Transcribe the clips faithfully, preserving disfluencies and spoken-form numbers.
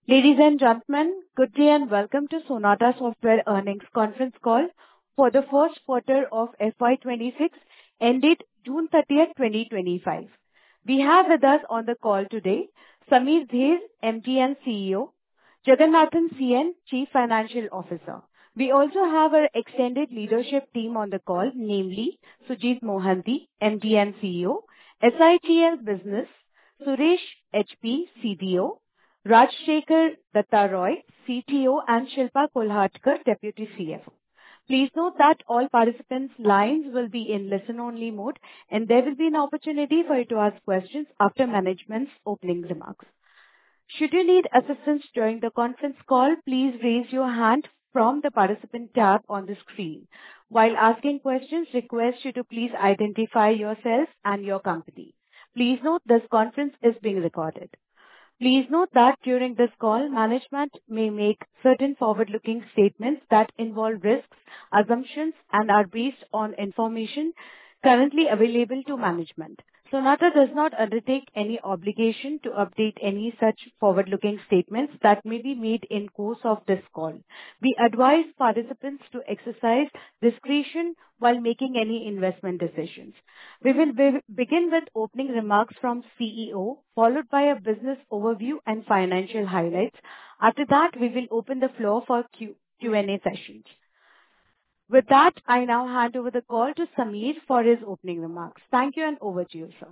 Ladies and gentlemen, good day and welcome to Sonata Software Earnings Conference Call for the first quarter of F Y twenty-six, ended June thirtieth, twenty twenty-five. We have with us on the call today Samir Dhir, M D and C E O, Jagannathan C N, Chief Financial Officer. We also have our extended leadership team on the call, namely Sujit Mohanty, M D and C E O, S I T L Business, Suresh H P, C D O, Rajshekhar Datta Roy, C T O, and Shilpa Kolhatkar, Deputy C F O. Please note that all participants' lines will be in listen-only mode, and there will be an opportunity for you to ask questions after management's opening remarks. Should you need assistance during the conference call, please raise your hand from the participant tab on the screen. While asking questions, request you to please identify yourself and your company. Please note this conference is being recorded. Please note that during this call, management may make certain forward-looking statements that involve risks, assumptions, and are based on information currently available to management. Sonata does not undertake any obligation to update any such forward-looking statements that may be made in course of this call. We advise participants to exercise discretion while making any investment decisions. We will be- begin with opening remarks from C E O, followed by a business overview and financial highlights. After that, we will open the floor for Q- Q&A sessions. With that, I now hand over the call to Samir for his opening remarks. Thank you, and over to you, sir.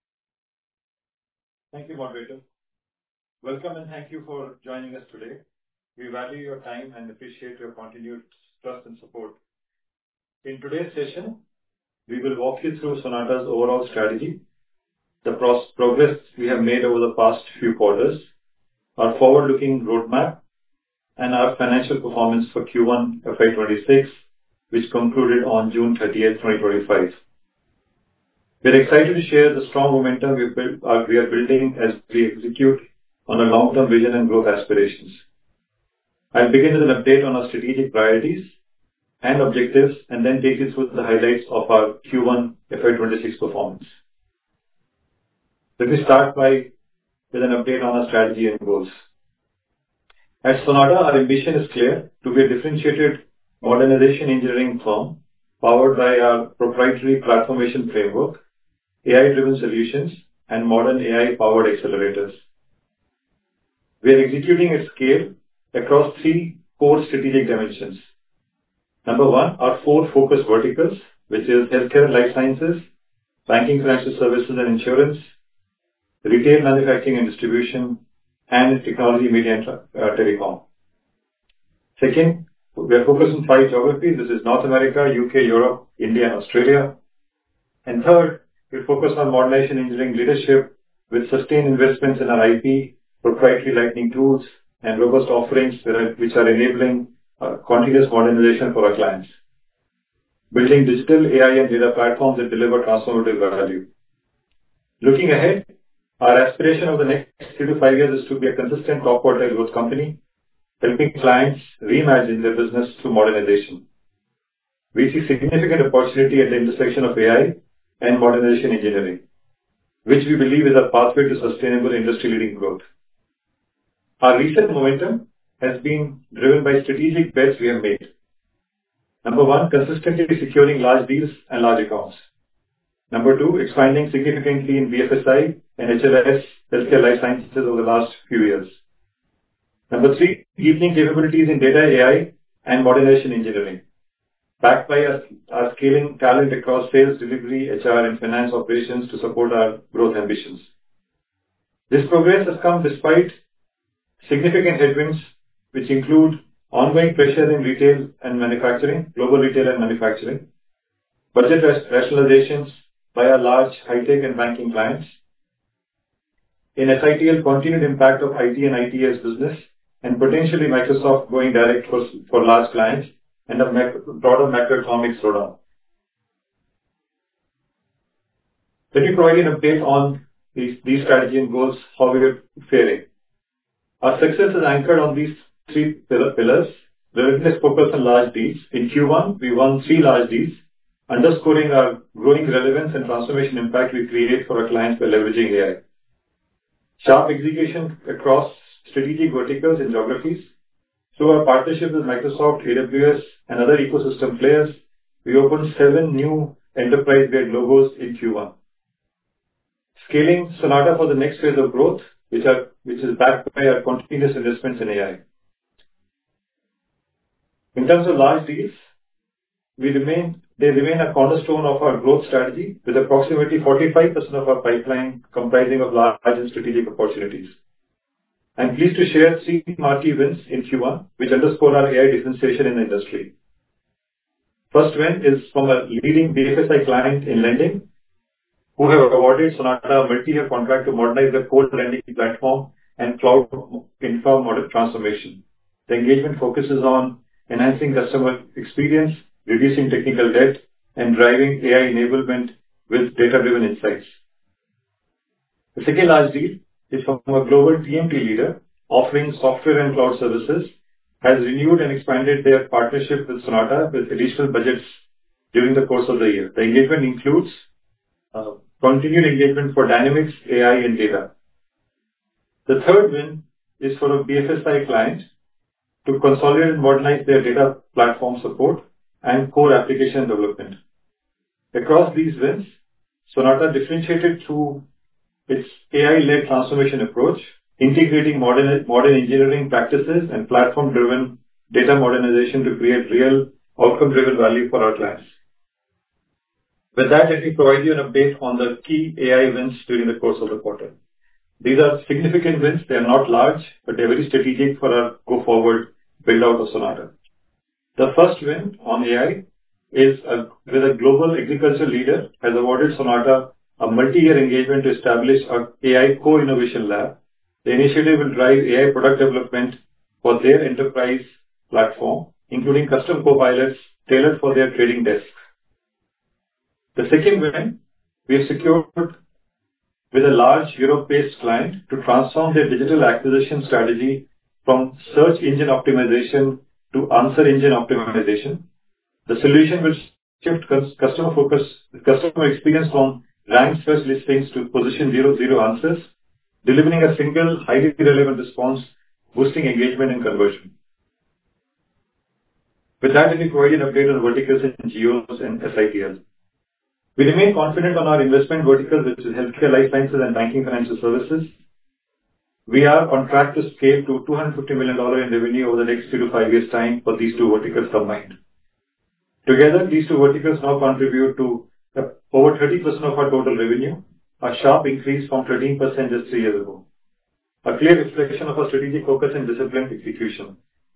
Thank you, moderator. Welcome and thank you for joining us today. We value your time and appreciate your continued trust and support. In today's session, we will walk you through Sonata's overall strategy, the pros- progress we have made over the past few quarters, our forward-looking roadmap, and our financial performance for Q one F Y twenty-six, which concluded on June thirtieth, twenty twenty-five. We are excited to share the strong momentum we, build, uh, we are building as we execute on our long-term vision and growth aspirations. I'll begin with an update on our strategic priorities and objectives, and then take you through the highlights of our Q one F Y twenty-six performance. Let me start by with an update on our strategy and goals. At Sonata, our ambition is clear: to be a differentiated modernization engineering firm powered by our proprietary platformation framework, A I-driven solutions, and modern A I-powered accelerators. We are executing at scale across three core strategic dimensions. Number one, our four focus verticals, which is healthcare and life sciences, banking, financial services and insurance, retail, manufacturing and distribution, and technology, media, and uh, telecom. Second, we are focused on five geographies. This is North America, U K, Europe, India, and Australia. And third, we focus on modernization engineering leadership with sustained investments in our I P, proprietary Lightning tools, and robust offerings which are enabling uh, continuous modernization for our clients. Building digital A I and data platforms that deliver transformative value. Looking ahead, our aspiration over the next three to five years is to be a consistent top quartile growth company, helping clients reimagine their business through modernization. We see significant opportunity at the intersection of A I and modernization engineering, which we believe is a pathway to sustainable industry-leading growth. Our recent momentum has been driven by strategic bets we have made. Number one, consistently securing large deals and large accounts. Number two, expanding significantly in B F S I and H L S, healthcare life sciences, over the last few years. Number three, deepening capabilities in data, A I, and modernization engineering, backed by our, our scaling talent across sales, delivery, H R, and finance operations to support our growth ambitions. This progress has come despite significant headwinds, which include ongoing pressure in retail and manufacturing, global retail and manufacturing, budget rationalizations by our large high-tech and banking clients, in S I T L, continued impact of I T and I T S business, and potentially Microsoft going direct for, for large clients, and a mac- broader macroeconomic slowdown. Let me provide an update on these, these strategy and goals, how we are faring. Our success is anchored on these three pillars. Relentless focus on large deals. In Q one, we won three large deals, underscoring our growing relevance and transformation impact we create for our clients by leveraging A I. Sharp execution across strategic verticals and geographies. Through our partnership with Microsoft, A W S, and other ecosystem players, we opened seven new enterprise-grade logos in Q one. Scaling Sonata for the next phase of growth, which are which is backed by our continuous investments in A I. In terms of large deals, we remain they remain a cornerstone of our growth strategy, with approximately forty-five percent of our pipeline comprising of large and strategic opportunities. I'm pleased to share three marquee wins in Q one, which underscore our A I differentiation in the industry. First win is from a leading B F S I client in lending, who have awarded Sonata a multi-year contract to modernize their core lending platform and cloud infra model transformation. The engagement focuses on enhancing customer experience, reducing technical debt, and driving A I enablement with data-driven insights. The second large deal is from a global T M T leader offering software and cloud services, has renewed and expanded their partnership with Sonata with additional budgets during the course of the year. The engagement includes uh, continued engagement for Dynamics, A I, and data. The third win is for a B F S I client to consolidate and modernize their data platform support and core application development. Across these wins, Sonata differentiated through its A I-led transformation approach, integrating modern, modern engineering practices and platform-driven data modernization to create real outcome-driven value for our clients. With that, let me provide you an update on the key A I wins during the course of the quarter. These are significant wins. They are not large, but they are very strategic for our go-forward build-out of Sonata. The first win on A I is a, with a global agriculture leader has awarded Sonata a multi-year engagement to establish a A I co-innovation lab. The initiative will drive A I product development for their enterprise platform, including custom copilots tailored for their trading desks. The second win we have secured with a large Europe-based client to transform their digital acquisition strategy from search engine optimization to answer engine optimization. The solution will shift customer focus, customer experience from ranked search listings to position zero zero answers, delivering a single highly relevant response, boosting engagement and conversion. With that, let me provide an update on verticals in Geos and S I T L. We remain confident on our investment verticals, which is healthcare, life sciences, and banking financial services. We are on track to scale to two hundred fifty million dollars in revenue over the next three to five years' time for these two verticals combined. Together, these two verticals now contribute to over thirty percent of our total revenue, a sharp increase from thirteen percent just three years ago. A clear reflection of our strategic focus and disciplined execution.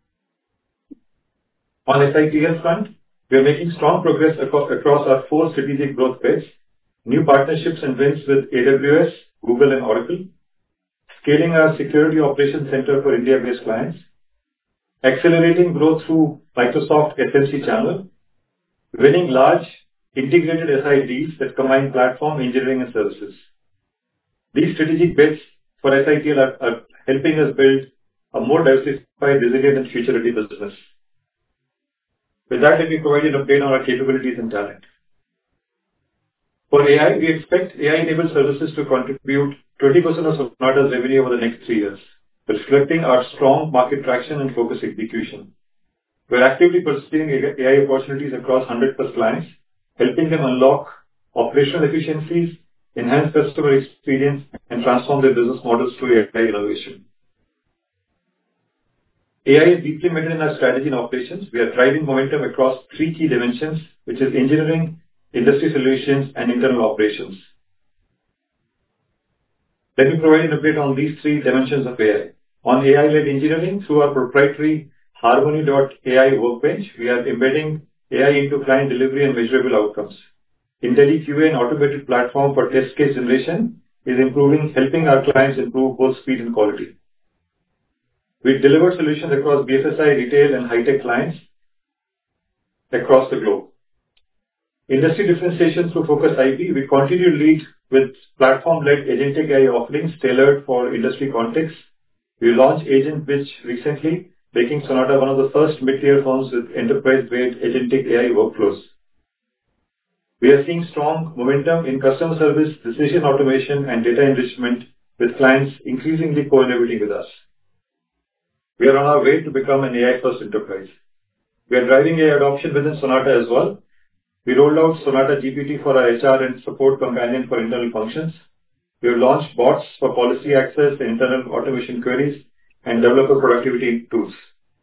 On S I T L front, we are making strong progress across, across our four strategic growth bets, new partnerships and wins with A W S, Google, and Oracle, scaling our security operations center for India-based clients, accelerating growth through Microsoft S M C channel, winning large integrated S I deals that combine platform, engineering, and services. These strategic bets for S I T L are, are helping us build a more diversified, resilient, and future-ready business. With that, let me provide an update on our capabilities and talent. For A I, we expect A I-enabled services to contribute twenty percent of Sonata's revenue over the next three years, reflecting our strong market traction and focused execution. We are actively pursuing A I opportunities across one hundred plus clients, helping them unlock operational efficiencies, enhance customer experience, and transform their business models through A I innovation. A I is deeply embedded in our strategy and operations. We are driving momentum across three key dimensions, which is engineering, industry solutions, and internal operations. Let me provide an update on these three dimensions of A I. On A I-led engineering, through our proprietary Harmony dot A I workbench, we are embedding A I into client delivery and measurable outcomes. IntelliQA, an automated platform for test case generation, is improving, helping our clients improve both speed and quality. We deliver solutions across B F S I, retail, and high-tech clients across the globe. Industry differentiation through Focus I P, we continue to lead with platform-led agentic A I offerings tailored for industry contexts. We launched AgentBridge recently, making Sonata one of the first mid-tier firms with enterprise-grade agentic A I workflows. We are seeing strong momentum in customer service, decision automation, and data enrichment, with clients increasingly co-innovating with us. we are on our way to become an A I-first enterprise. We are driving A I adoption within Sonata as well. We rolled out Sonata G P T for our H R and support companion for internal functions. We have launched bots for policy access, internal automation queries, and developer productivity tools.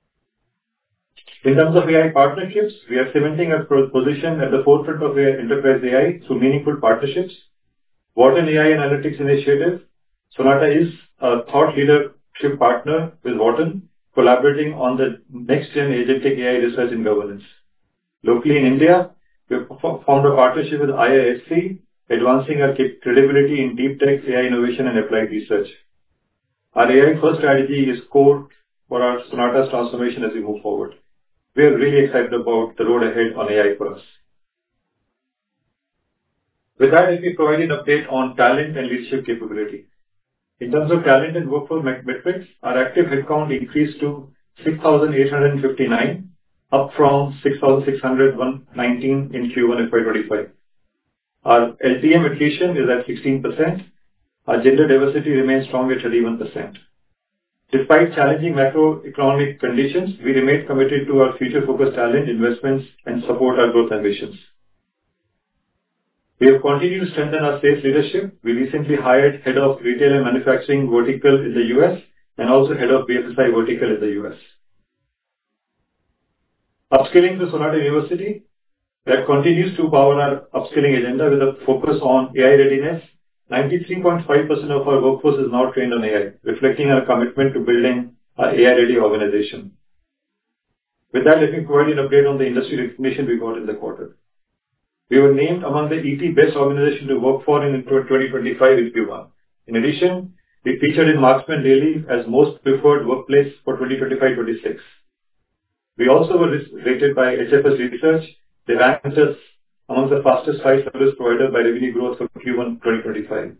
In terms of A I partnerships, we are cementing our position at the forefront of enterprise A I through meaningful partnerships. Wharton A I Analytics Initiative, Sonata is a thought leadership partner with Wharton, collaborating on the next-gen agentic A I research and governance. Locally in India, we have formed a partnership with I I S C, advancing our credibility in deep tech, A I innovation, and applied research. Our A I-first strategy is core for our Sonata's transformation as we move forward. We are really excited about the road ahead on A I for us. With that, let me provide an update on talent and leadership capability. In terms of talent and workforce metrics, our active headcount increased to six thousand eight hundred fifty-nine, up from six thousand six hundred nineteen in Q one F Y twenty-five. Our L T M attrition is at sixteen percent. Our gender diversity remains strong at thirty-one percent. Despite challenging macroeconomic conditions, we remain committed to our future-focused talent investments and support our growth ambitions. We have continued to strengthen our sales leadership. We recently hired Head of Retail and Manufacturing Vertical in the U S and also Head of B F S I Vertical in the U S. Upskilling through Sonata University, that continues to power our upskilling agenda with a focus on A I readiness. ninety-three point five percent of our workforce is now trained on A I, reflecting our commitment to building our A I-ready organization. With that, let me provide an update on the industry recognition we got in the quarter. We were named among the E T Best Organization to Work For in twenty twenty-five in Q one. In addition, we featured in Marksman Daily as Most Preferred Workplace for twenty twenty-five twenty-six. We also were rated by H F S Research. They ranked us among the fastest five service providers by revenue growth for Q one twenty twenty-five.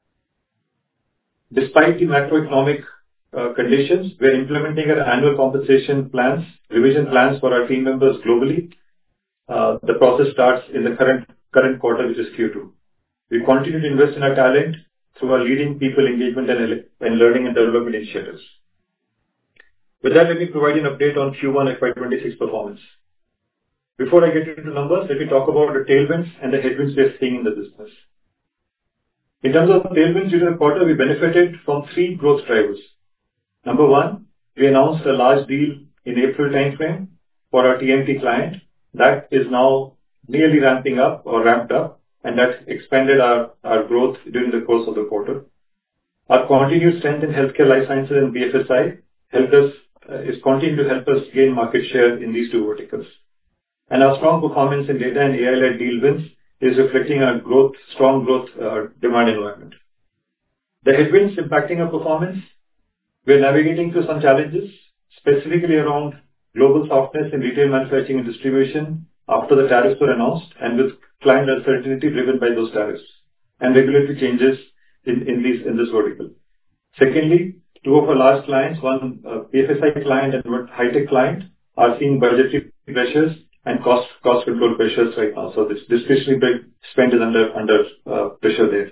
Despite the macroeconomic uh, conditions, we are implementing our annual compensation plans, revision plans for our team members globally. Uh, the process starts in the current current quarter, which is Q two. We continue to invest in our talent through our leading people engagement and, and learning and development initiatives. With that, let me provide an update on Q one F Y twenty-six performance. Before I get into numbers, let me talk about the tailwinds and the headwinds we are seeing in the business. In terms of tailwinds during the quarter, we benefited from three growth drivers. Number one, we announced a large deal in April timeframe for our T M T client. That is now nearly ramping up or ramped up, and that expanded our, our growth during the course of the quarter. Our continued strength in healthcare, life sciences, and B F S I helped us, uh, is continuing to help us gain market share in these two verticals. And our strong performance in data and A I-led deal wins is reflecting our growth, strong growth uh, demand environment. The headwinds impacting our performance, we are navigating through some challenges, specifically around global softness in retail manufacturing and distribution after the tariffs were announced and with client uncertainty driven by those tariffs and regulatory changes in, in, these, in this vertical. Secondly, two of our large clients, one uh, B F S I client and one high-tech client, are seeing budgetary pressures and cost cost control pressures right now. So this discretionary spend is under under uh, pressure there.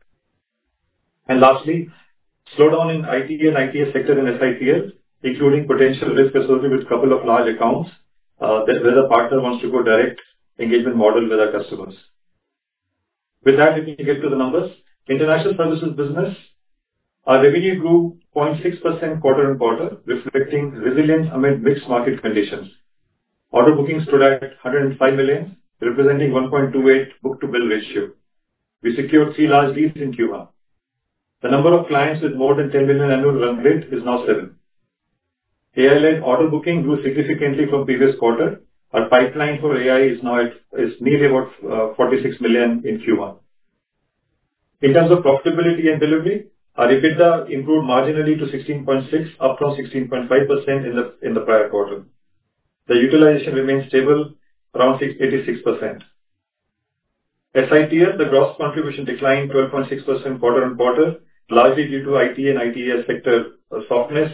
And lastly, slowdown in I T and I T S sector and S I T L, including potential risk associated with a couple of large accounts uh, that where the partner wants to go direct engagement model with our customers. With that, let me get to the numbers. International services business, our revenue grew zero point six percent quarter on quarter, reflecting resilience amid mixed market conditions. Order bookings stood at one hundred five million, representing one point two eight book-to-bill ratio. We secured three large deals in Q one. The number of clients with more than ten million annual run rate is now seven. A I-led order booking grew significantly from previous quarter. Our pipeline for A I is now at is nearly about uh, forty-six million in Q one. In terms of profitability and delivery, our EBITDA improved marginally to sixteen point six, up from sixteen point five percent in the in the prior quarter. The utilization remains stable around eighty-six percent. S I T S, the gross contribution declined twelve point six percent quarter on quarter, largely due to I T and I T S sector softness.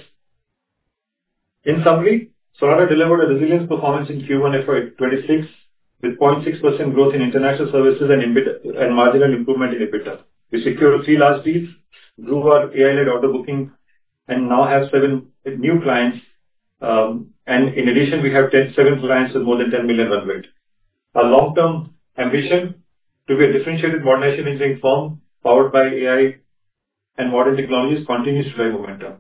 In summary, Sonata delivered a resilience performance in Q one F Y twenty-six with zero point six percent growth in international services and EBITDA and marginal improvement in EBITDA. We secured three large deals, grew our A I-led order booking, and now have seven new clients Um, and in addition, we have ten, seven clients with more than ten million run rate. Our long-term ambition to be a differentiated modernization engineering firm powered by A I and modern technologies continues to drive momentum.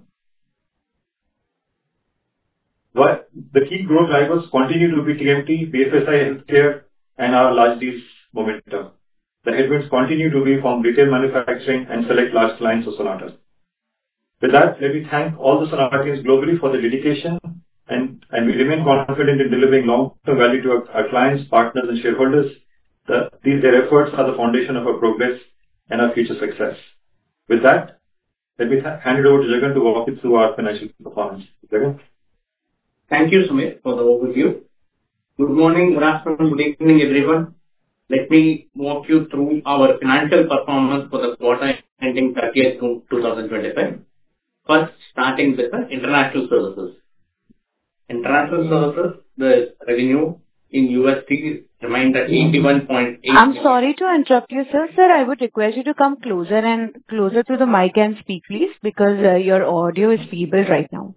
What the key growth drivers continue to be T M T, B F S I Healthcare, and our large deals momentum. The headwinds continue to be from retail manufacturing and select large clients of Sonata. With that, let me thank all the Sonatians globally for their dedication, and, and we remain confident in delivering long-term value to our, our clients, partners, and shareholders. The, these their efforts are the foundation of our progress and our future success. With that, let me th- hand it over to Jagan to walk you through our financial performance. Jagan? Thank you, Sumit, for the overview. Good morning, good afternoon, good evening, everyone. Let me walk you through our financial performance for the quarter ending thirtieth June twenty twenty-five. First, starting with the international services. International services, the revenue in U S D remained at eighty-one point eight. I'm sorry to interrupt you, sir. Sir, I would request you to come closer and closer to the mic and speak, please, because uh, your audio is feeble right now.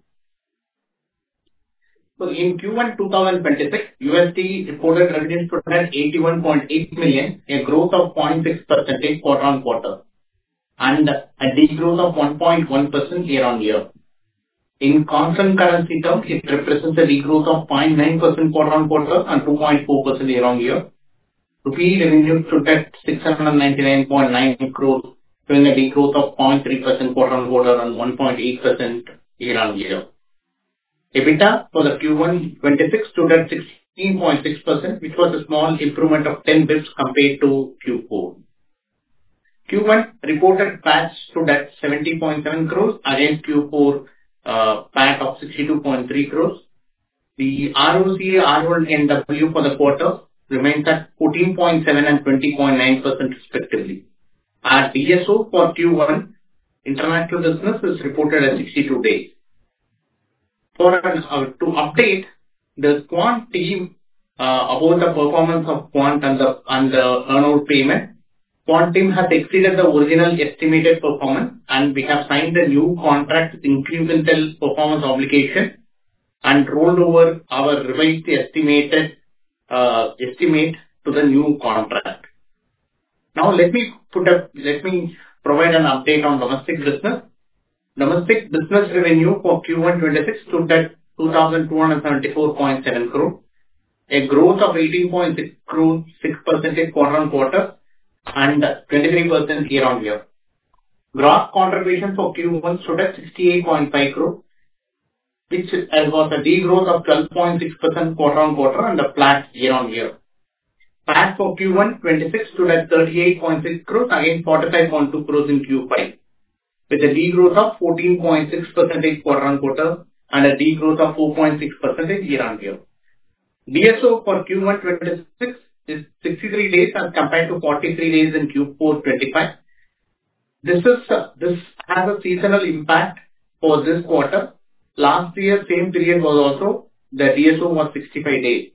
So in Q one twenty twenty-six, U S D reported revenues stood at eighty-one point eight million, a growth of zero point six percent quarter on quarter, and a degrowth of one point one percent year on year. In constant currency terms, it represents a degrowth of zero point nine percent quarter on quarter and two point four percent year on year. Rupee revenue stood at six hundred ninety-nine point nine crores, showing a degrowth of zero point three percent quarter on quarter and one point eight percent year on year. EBITDA for the Q one twenty-six stood at sixteen point six percent, which was a small improvement of ten basis points compared to Q four. Q one reported P A T stood at seventy point seven crores against Q four uh, P A T of sixty-two point three crores. The R O C A, R O N W for the quarter remains at fourteen point seven and twenty point nine percent respectively. Our D S O for Q one international business is reported at sixty-two days. For uh, to update the Quant team uh, about the performance of Quant and the and the earnout payment, Quant team has exceeded the original estimated performance, and we have signed a new contract with incremental performance obligation and rolled over our revised estimated uh, estimate to the new contract. Now let me put up let me provide an update on domestic business. Domestic business revenue for Q one twenty-six stood at two thousand two hundred seventy-four point seven crore, a growth of eighteen point six percent quarter on quarter and twenty-three percent year on year. Gross contribution for Q one stood at sixty-eight point five crore, which was a degrowth of twelve point six percent quarter on quarter and a flat year on year. P A T for Q one twenty-six stood at thirty-eight point six crores against forty-five point two crores in Q five. With a degrowth of fourteen point six percent quarter on quarter and a degrowth of four point six percent year on year. D S O for Q one twenty-six is sixty-three days as compared to forty-three days in Q four twenty-five. This is uh, this has a seasonal impact for this quarter. Last year, same period was also the D S O was sixty-five days,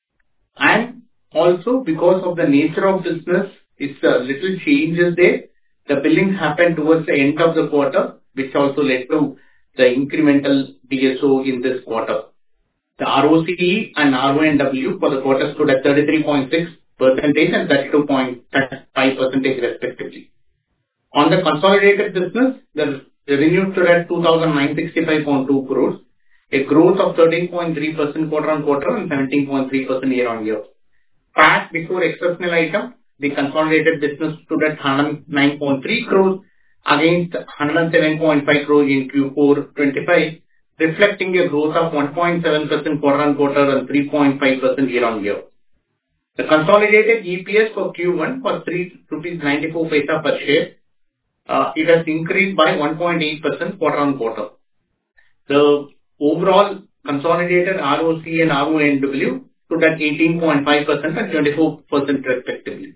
and also because of the nature of business, it's a little changes there. The billing happened towards the end of the quarter, which also led to the incremental D S O in this quarter. The R O C E and R O N W for the quarter stood at thirty-three point six percent and thirty-two point five percent respectively. On the consolidated business, the revenue stood at two thousand nine hundred sixty-five point two crores, a growth of thirteen point three percent quarter on quarter and seventeen point three percent year on year. P A T before exceptional item, the consolidated business stood at one hundred nine point three crores against one hundred seven point five crores in Q four twenty-five, reflecting a growth of one point seven percent quarter on quarter and three point five percent year on year. The consolidated E P S for Q one was three rupees ninety-four per share. Uh, it has increased by one point eight percent quarter on quarter. The overall consolidated R O C and R O N W stood at eighteen point five percent and twenty-four percent respectively.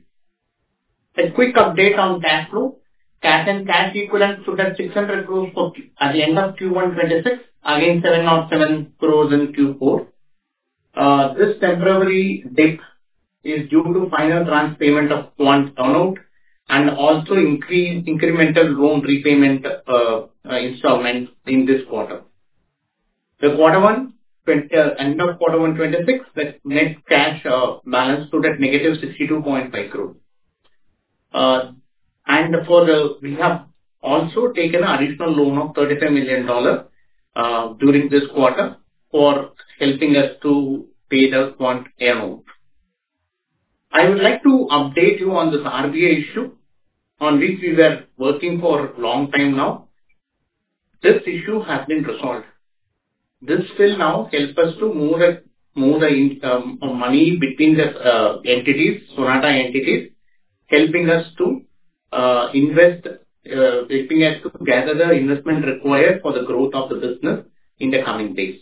A quick update on cash flow. Cash and cash equivalent stood at six hundred crores for, at the end of Q one twenty-six against seven hundred seven crores in Q four. Uh, this temporary dip is due to final tranche payment of Quant earnout and also increase incremental loan repayment uh, uh, installments in this quarter. The quarter one end of quarter one twenty-six, the net cash uh, balance stood at negative sixty-two point five crore. Uh, and for the, we have also taken an additional loan of thirty-five million dollars uh, during this quarter for helping us to pay the quant amount. I would like to update you on this R B I issue on which we were working for a long time now. This issue has been resolved. This will now help us to move the, move the um, money between the uh, entities, Sonata entities, helping us to uh, invest, uh, helping us to gather the investment required for the growth of the business in the coming days.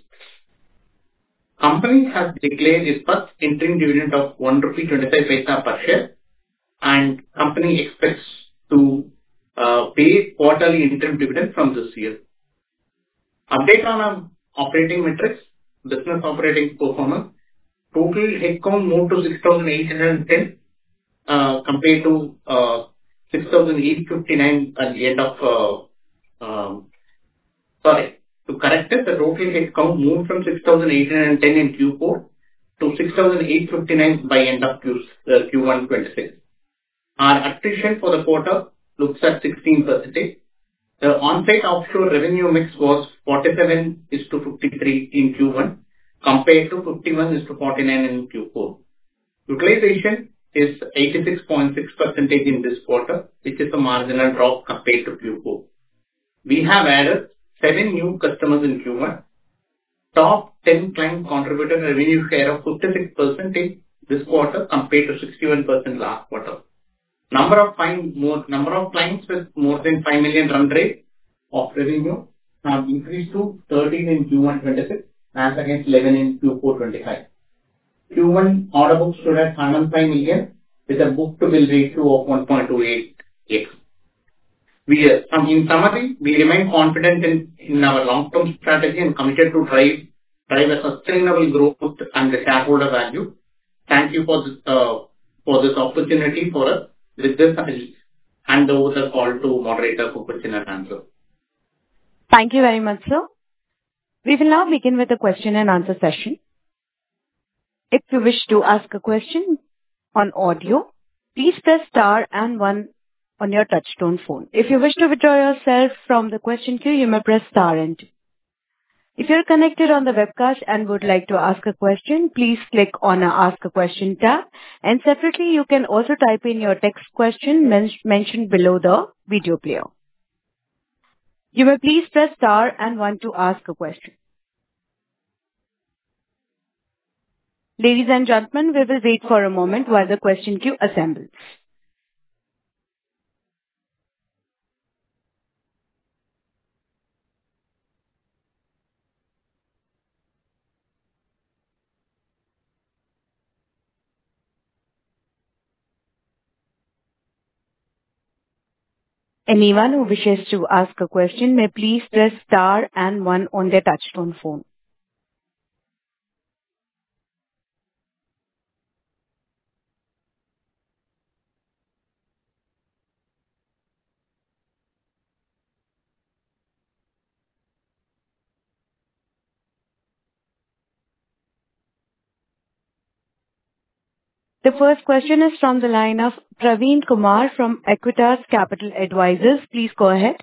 Company has declared its first interim dividend of one rupee twenty-five per share, and company expects to uh, pay quarterly interim dividend from this year. Update on our operating metrics, business operating performance. Total headcount moved to six thousand eight hundred ten uh, compared to uh, six thousand eight hundred fifty-nine at the end of, uh, um, sorry, to correct it, the total headcount moved from six thousand eight hundred ten in Q four to six thousand eight hundred fifty-nine by end of Q, uh, Q one twenty-six. Our attrition for the quarter looks at sixteen percent. The on-site offshore revenue mix was forty-seven is to fifty-three in Q one compared to fifty-one is to forty-nine in Q four. Utilization is eighty-six point six percent in this quarter, which is a marginal drop compared to Q four. We have added seven new customers in Q one. Top ten client contributed revenue share of fifty-six percent this quarter compared to sixty-one percent last quarter. Number of clients, more, number of clients with more than five million run rate of revenue have increased to thirteen in Q one twenty-six as against eleven in Q four twenty-five. Q one order book stood at one hundred five million with a book-to-bill ratio of one point two eight x. We, uh, in summary, we remain confident in, in our long-term strategy and committed to drive, drive a sustainable growth and the shareholder value. Thank you for this, uh, for this opportunity for us. With this, I will hand over the call to moderator for question and answer. Thank you very much, sir. We will now begin with the question and answer session. If you wish to ask a question on audio, please press star and one on your touchtone phone. If you wish to withdraw yourself from the question queue, you may press star and two. If you're connected on the webcast and would like to ask a question, please click on a Ask a Question tab, and separately you can also type in your text question men- mentioned below the video player. You may please press star and one to ask a question. Ladies and gentlemen, we will wait for a moment while the question queue assembles. Anyone who wishes to ask a question may please press star and one on their touchtone phone. The first question is from the line of Praveen Kumar from Aequitas Capital Advisors. Please go ahead.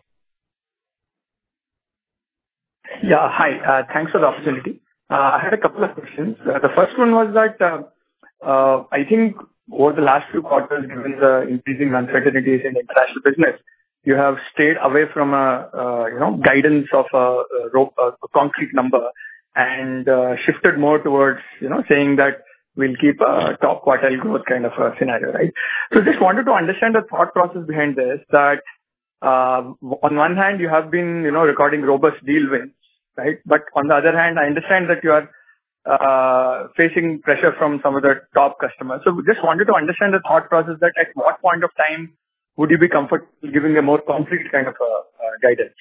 Yeah, hi. Uh, thanks for the opportunity. Uh, I had a couple of questions. Uh, the first one was that uh, uh, I think over the last few quarters, given the increasing uncertainties in international business, you have stayed away from a uh, you know guidance of a, a, rope, a concrete number and uh, shifted more towards you know saying that we'll keep a top quartile growth kind of a scenario, right? So just wanted to understand the thought process behind this, that uh, on one hand, you have been, you know, recording robust deal wins, right? But on the other hand, I understand that you are uh, facing pressure from some of the top customers. So just wanted to understand the thought process that at what point of time would you be comfortable giving a more concrete kind of a, uh, guidance?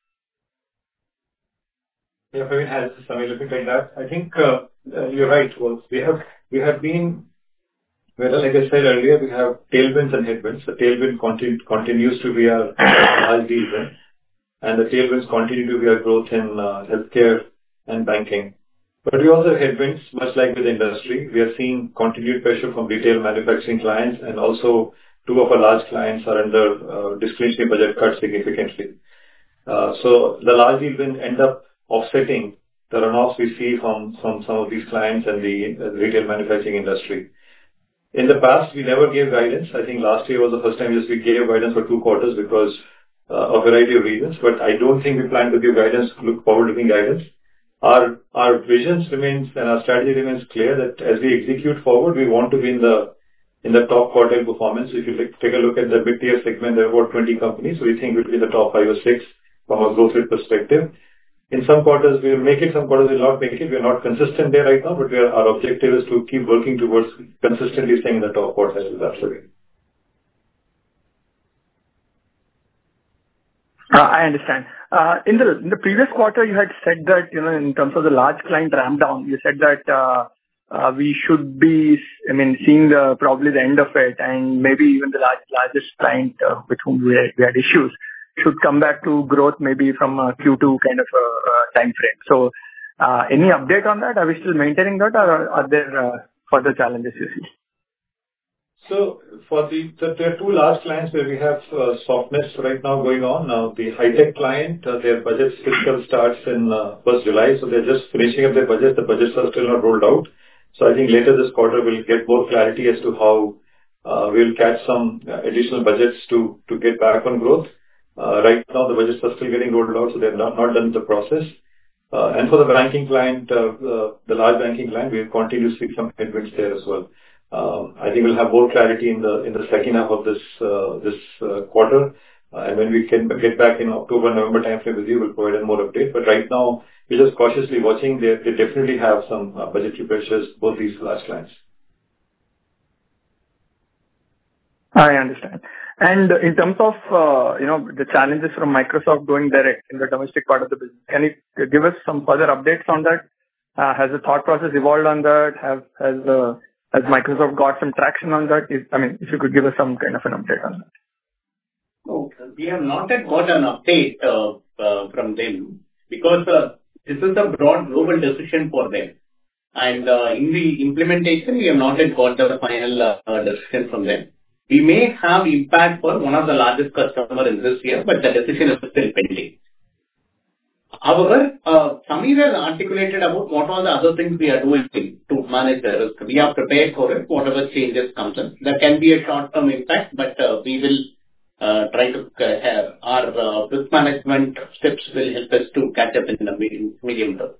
Yeah, Praveen, has Samir, let me take that. I think uh, uh, you're right. Well, we have we have been, well, like I said earlier, we have tailwinds and headwinds. The tailwind continu- continues to be our large deal win, and the tailwinds continue to be our growth in uh, healthcare and banking. But we also have headwinds, much like with the industry. We are seeing continued pressure from retail manufacturing clients, and also two of our large clients are under uh, discretionary budget cuts significantly. Uh, so the large deal will end up offsetting the runoffs we see from, from some of these clients and the, uh, the retail manufacturing industry. In the past, we never gave guidance. I think last year was the first time just we gave guidance for two quarters because uh, of a variety of reasons. But I don't think we plan to give guidance, look forward-looking guidance. Our our visions remains and our strategy remains clear that as we execute forward, we want to be in the in the top quartile performance. If you take take a look at the mid-tier segment, there are about twenty companies. So we think we'll be in the top five or six from a growth rate perspective. In some quarters, we will make it, some quarters we will not make it. We are not consistent there right now, but we are, our objective is to keep working towards consistently staying in the top quartile. Absolutely. Uh, I understand. Uh, in the in the previous quarter, you had said that, you know, in terms of the large client ramp down, you said that uh, uh, we should be, I mean, seeing the probably the end of it, and maybe even the large, largest client uh, with whom we had, we had issues should come back to growth maybe from a Q two kind of a, a time frame. So, uh, any update on that? Are we still maintaining that, or are there uh, further challenges you see? So for the, the there are two large clients where we have uh, softness right now going on. Now the high-tech client, uh, their budget fiscal starts in uh, first July, so they're just finishing up their budget. The budgets are still not rolled out. So I think later this quarter we'll get more clarity as to how uh, we'll catch some uh, additional budgets to to get back on growth. Uh, right now the budgets are still getting rolled out, so they're not, not done the process. Uh, and for the banking client, uh, uh, the large banking client, we continue to see some headwinds there as well. Um, I think we'll have more clarity in the in the second half of this uh, this uh, quarter, uh, and when we can get back in October, November timeframe with you, we'll provide a more update. But right now, we're just cautiously watching. They they definitely have some uh, budgetary pressures, both these large clients. I understand. And in terms of uh, you know the challenges from Microsoft going direct in the domestic part of the business, can you give us some further updates on that? Uh, has the thought process evolved on that? Have has the Has Microsoft got some traction on that? If, I mean, if you could give us some kind of an update on that. Okay. We have not yet got an update uh, uh, from them because uh, this is a broad global decision for them. And uh, in the implementation, we have not yet got the final uh, decision from them. We may have impact for one of the largest customers in this year, but the decision is still pending. However, uh, Samir has articulated about what are the other things we are doing to manage the risk. We are prepared for it, whatever changes comes in. There can be a short-term impact, but uh, we will uh, try to uh, have our uh, risk management steps will help us to catch up in the medium, medium term.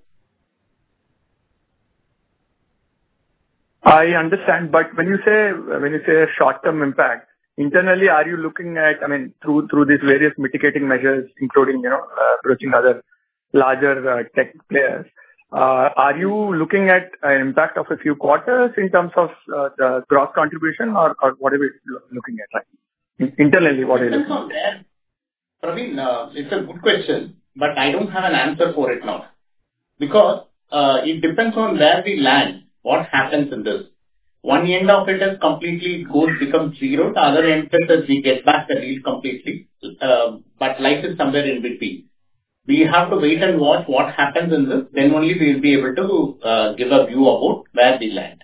I understand, but when you say when you say a short-term impact, internally, are you looking at, I mean, through through these various mitigating measures, including, you know, uh, approaching other larger uh, tech players, uh, are you looking at an impact of a few quarters in terms of uh, the gross contribution, or, or what are we looking at? Like, internally, what are you looking at? Praveen, uh, it's a good question, but I don't have an answer for it now. Because uh, it depends on where we land, what happens in this. One end of it is completely goes becomes zero. The other end is we get back the deal completely. Uh, but life is somewhere in between. We have to wait and watch what happens in this. Then only we will be able to uh, give a view about where we land.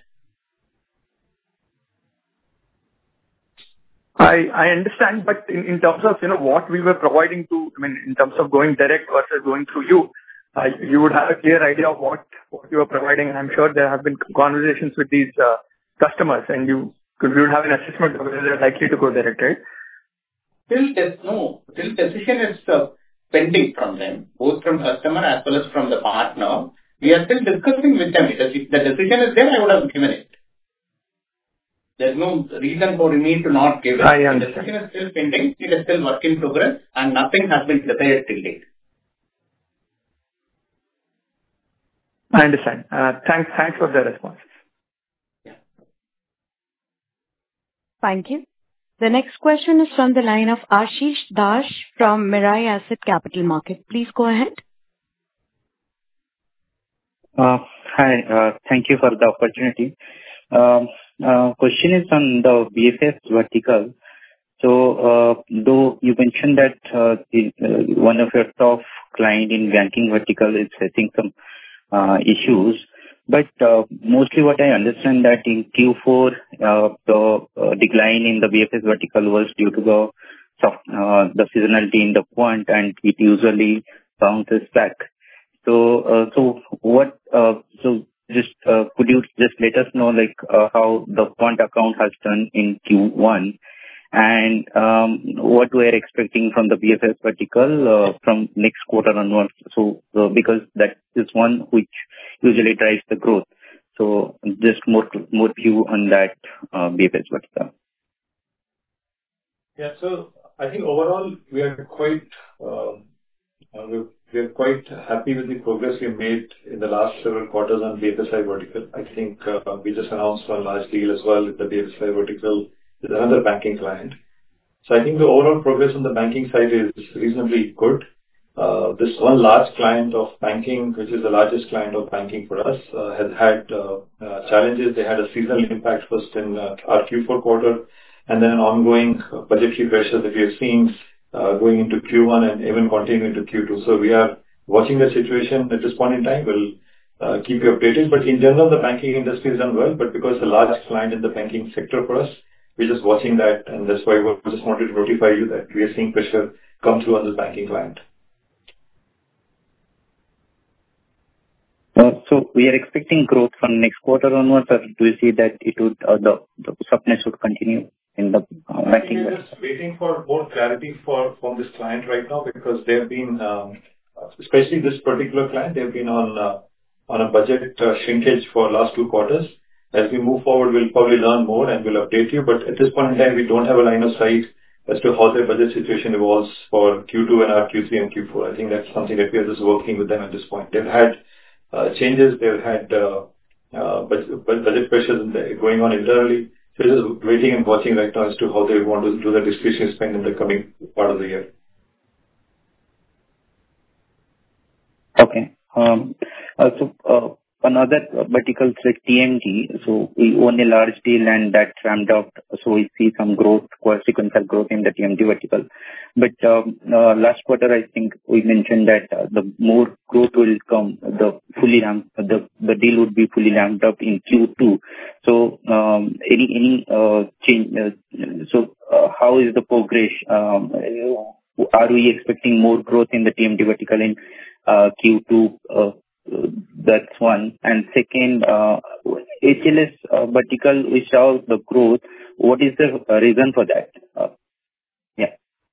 I I understand, but in, in terms of, you know, what we were providing to, I mean, in terms of going direct versus going through you, uh, you would have a clear idea of what, what you are providing. And I'm sure there have been conversations with these uh, customers, and you could you would have an assessment of whether they're likely to go direct, right? Till des- no, till decision is uh, pending from them, both from customer as well as from the partner. We are still discussing with them. If the decision is there, I would have given it. There's no reason for me to not give it. I the understand. decision is still pending. It is still work in progress, and nothing has been decided till date. I understand. Uh, thanks, thanks for the responses. Yeah. Thank you. The next question is from the line of Ashish Dash from Mirae Asset Capital Market. Please go ahead. Uh, hi, uh, thank you for the opportunity. Um, uh, question is on the B F S vertical. So, uh, though you mentioned that uh, the, uh, one of your top client in banking vertical is facing some uh, issues. But uh, mostly what I understand that in Q four, uh, the uh, decline in the B F S vertical was due to the soft, uh, the seasonality in the quant, and it usually bounces back. So, uh, so what? Uh, so, just uh, could you just let us know like uh, how the quant account has done in Q one, and um, what we are expecting from the B F S vertical uh, from next quarter onwards? So, uh, because that is one which usually drives the growth. So, just more more view on that uh, B F S vertical. Yeah. So I think overall we are quite um, uh, we're, we're quite happy with the progress we made in the last several quarters on B F S I vertical. I think uh, we just announced one large deal as well with the B F S I vertical with another banking client. So I think the overall progress on the banking side is reasonably good. Uh, this one large client of banking, which is the largest client of banking for us, uh, has had uh, uh, challenges. They had a seasonal impact first in uh, our Q four quarter, and then an ongoing uh, budgetary pressure that we have seen uh, going into Q one and even continuing into Q two. So we are watching the situation at this point in time. We'll uh, keep you updated. But in general, the banking industry has done well. But because it's a large client in the banking sector for us, we're just watching that, and that's why we just wanted to notify you that we are seeing pressure come through on this banking client. Uh, so we are expecting growth from next quarter onwards, or do you see that it would uh, the, the softness would continue in the uh, banking? We're just waiting for more clarity for from this client right now, because they've been, um, especially this particular client, they've been on uh, on a budget uh, shrinkage for last two quarters. As we move forward, we'll probably learn more and we'll update you. But at this point in time, we don't have a line of sight as to how their budget situation evolves for Q two and our Q three and Q four. I think that's something that we are just working with them at this point. They've had uh, changes, they've had uh, uh, budget, budget pressures in the, going on internally. So we're just waiting and watching right now as to how they want to do the discretionary spend in the coming part of the year. Okay. Um, uh, so, uh, another vertical is like T M T. So we own a large deal and that ramped up. So we see some growth, sequential growth in the T M T vertical. But um, uh, last quarter, I think we mentioned that uh, the more growth will come, the fully ramped, the the deal would be fully ramped up in Q two. So um, any any uh, change? Uh, so uh, how is the progress? Um, are we expecting more growth in the T M T vertical in uh, Q two? Uh, That's one. And second, uh, H L S uh, vertical, we saw the growth. What is the uh, reason for that? Uh, yeah.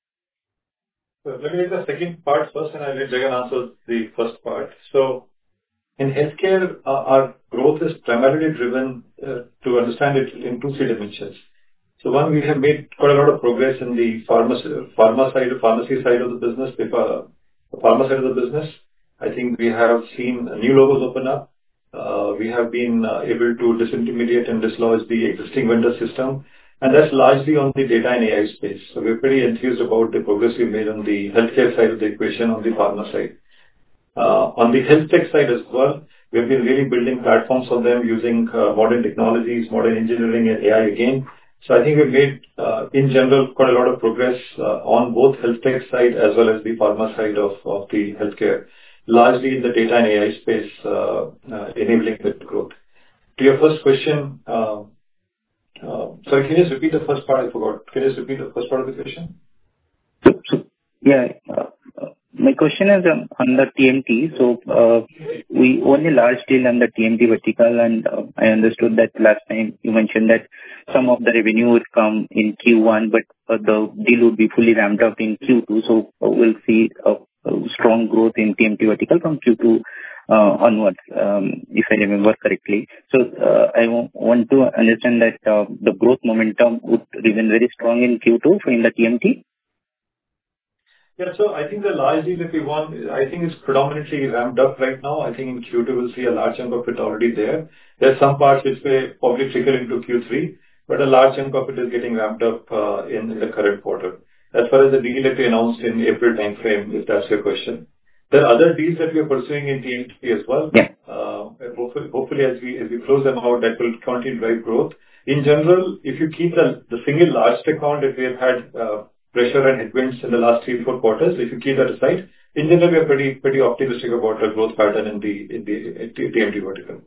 So let me take the second part first, and I'll let Jagan answer the first part. So in healthcare, uh, our growth is primarily driven uh, to understand it in two, three dimensions. So one, we have made quite a lot of progress in the pharmacy, pharma side, pharmacy side of the business, the pharma side of the business. I think we have seen new logos open up. Uh, we have been uh, able to disintermediate and dislodge the existing vendor system, and that's largely on the data and A I space. So we're pretty enthused about the progress we made on the healthcare side of the equation on the pharma side. Uh, on the health tech side as well, we've been really building platforms for them using uh, modern technologies, modern engineering and A I again. So I think we've made, uh, in general, quite a lot of progress uh, on both health tech side as well as the pharma side of, of the healthcare, largely in the data and A I space, uh, uh, enabling that growth. To your first question, uh, uh, sorry, can you just repeat the first part? I forgot. Can you just repeat the first part of the question? So, so yeah, uh, uh, my question is um, on the T M T. So uh, we own a large deal on the T M T vertical, and uh, I understood that last time you mentioned that some of the revenue would come in Q one, but uh, the deal would be fully ramped up in Q two. So uh, we'll see a strong growth in T M T vertical from Q two uh, onwards, um, if I remember correctly. So uh, I w- want to understand that uh, the growth momentum would remain very strong in Q two in the T M T. Yeah, so I think the large deal that we won, I think it's predominantly ramped up right now. I think in Q two we'll see a large chunk of it already there. There's some parts which may probably trickle into Q three, but a large chunk of it is getting ramped up uh, in, in the current quarter. As far as the deal that we announced in April timeframe, if that's your question. There are other deals that we are pursuing in T M T as well. Yeah. Uh, hopefully, hopefully as we as we close them out, that will continue to drive growth. In general, if you keep the, the single large account that we have had uh, pressure and headwinds in the last three, four quarters, if you keep that aside, in general, we are pretty pretty optimistic about the growth pattern in the in the T M T vertical.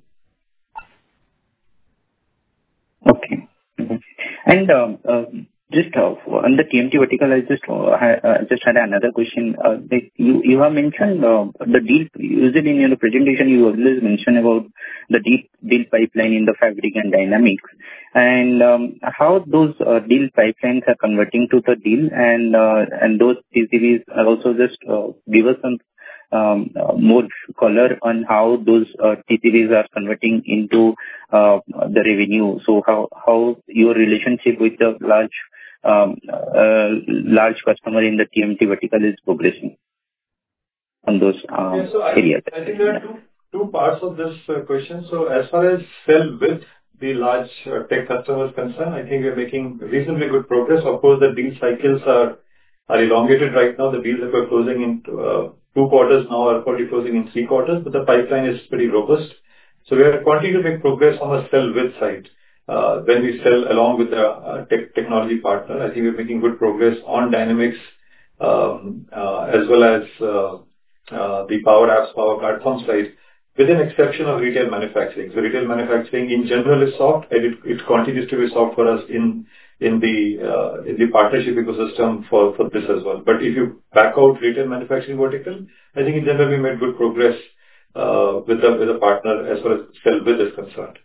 Okay. Mhm. And um, uh, just uh, on the T M T vertical, I just uh, ha- uh, just had another question. Uh, that You you have mentioned uh, the deal. Usually in your presentation, you always mention about the deal deal pipeline in the Fabric and Dynamics, and um, how those uh, deal pipelines are converting to the deal, and uh, and those T C Vs are also just uh, give us some um, uh, more color on how those uh, T C Vs are converting into uh, the revenue. So how how your relationship with the large um, uh, large customer in the T M T vertical is progressing on those um, Yeah, so I, areas. I think there are two two parts of this uh, question. So as far as sell with the large uh, tech customers concerned, I think we are making reasonably good progress. Of course, the deal cycles are are elongated right now. The deals that we're closing in uh, two quarters now are probably closing in three quarters, but the pipeline is pretty robust. So we are continuing to make progress on the sell with side. Uh, when we sell along with the uh, tech technology partner, I think we're making good progress on Dynamics um, uh, as well as uh, uh, the Power Apps, Power Platform side, with an exception of retail manufacturing. So retail manufacturing in general is soft, and it, it continues to be soft for us in in the uh, in the partnership ecosystem for for this as well. But if you back out retail manufacturing vertical, I think in general we made good progress uh, with the with the partner as far as sell with is concerned.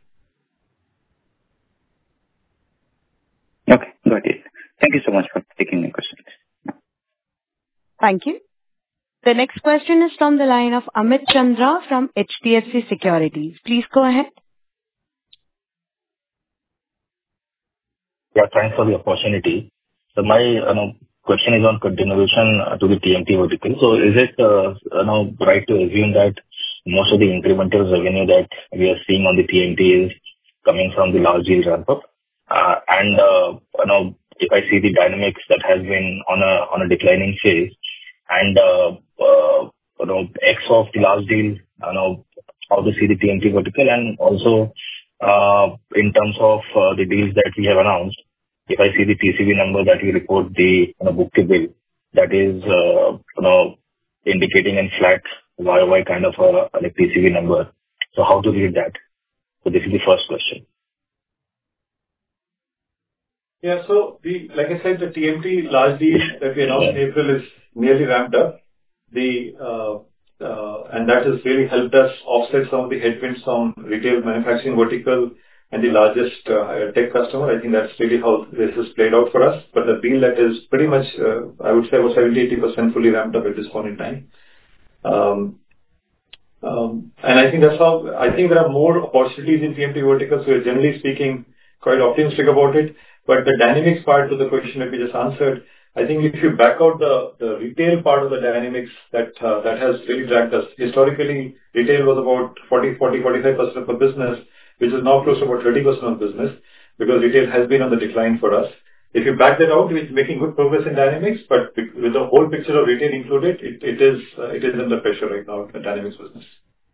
Okay, got it. Thank you so much for taking my questions. Thank you. The next question is from the line of Amit Chandra from H D F C Securities. Please go ahead. Yeah, thanks for the opportunity. So my you know, question is on continuation uh, to the T M T vertical. So is it uh, you know, right to assume that most of the incremental revenue that we are seeing on the T M T is coming from the large deal ramp-up? Uh, and uh, you know, if I see the Dynamics that has been on a on a declining phase, and uh, uh, you know, X of the large deal, you know, how to see the T M T vertical, and also uh, in terms of uh, the deals that we have announced, if I see the T C V number that we report, the you know, book to bill, that is uh, you know, indicating in flat Y O Y kind of a like T C V number. So how to read that? So this is the first question. Yeah. So the, like I said, the T M T large deal that we announced in April is nearly ramped up. The, uh, uh, and that has really helped us offset some of the headwinds from retail manufacturing vertical and the largest uh, tech customer. I think that's really how this has played out for us. But the deal that is pretty much, uh, I would say about seventy to eighty percent fully ramped up at this point in time. Um, um, and I think that's how, I think there are more opportunities in T M T vertical. So we're generally speaking quite optimistic about it. But the Dynamics part to the question that we just answered, I think if you back out the, the retail part of the Dynamics that uh, that has really dragged us. Historically, retail was about forty, forty, forty-five percent of our business, which is now close to about thirty percent of business, because retail has been on the decline for us. If you back that out, we're making good progress in Dynamics, but with the whole picture of retail included, it, it is uh, it is under pressure right now in the Dynamics business.